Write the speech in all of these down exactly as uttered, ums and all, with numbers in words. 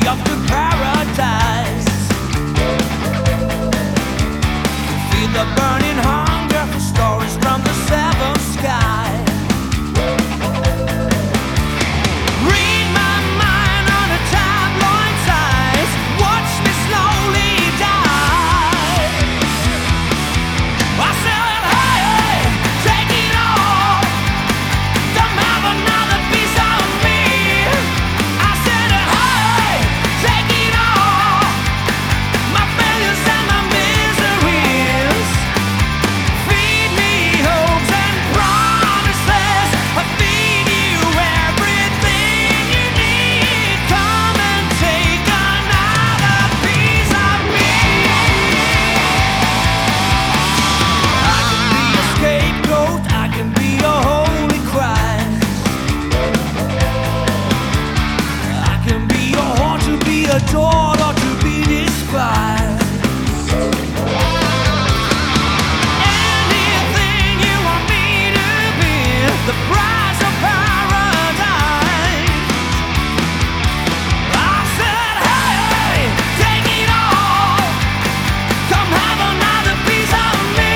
up to paradise. Feel the burning hunger for stories from the seventh sky. Read my mind on a tabloid size. Watch me slowly die. I said, hey, hey, take it all. Don't have another piece of me. I said, hey, take it all. My failures and my miseries. Feed me hopes and promises. I feed you everything you need. Come and take another piece of me. I can be a scapegoat, I can be a holy Christ. I can be a whore to be adored or to be despised. Anything you want me to be, the price of paradise. I said, hey, hey, take it all. Come have another piece of me.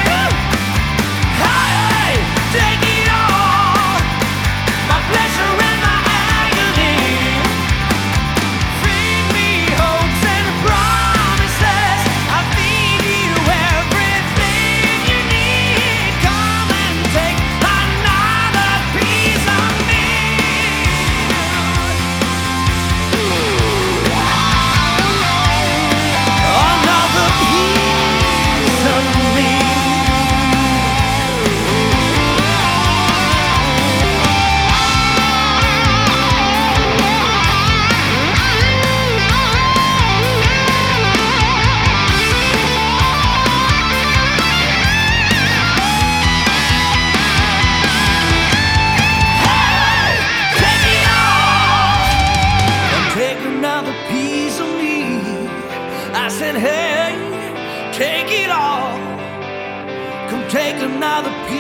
Hey, hey, take it all. My pleasure and my agony. Feed me hopes and promises. I feed you everything you need. Come and take another piece of me. Another piece of me. Take it all. Come take another piece of me. I said, hey, take it all. Come take another piece.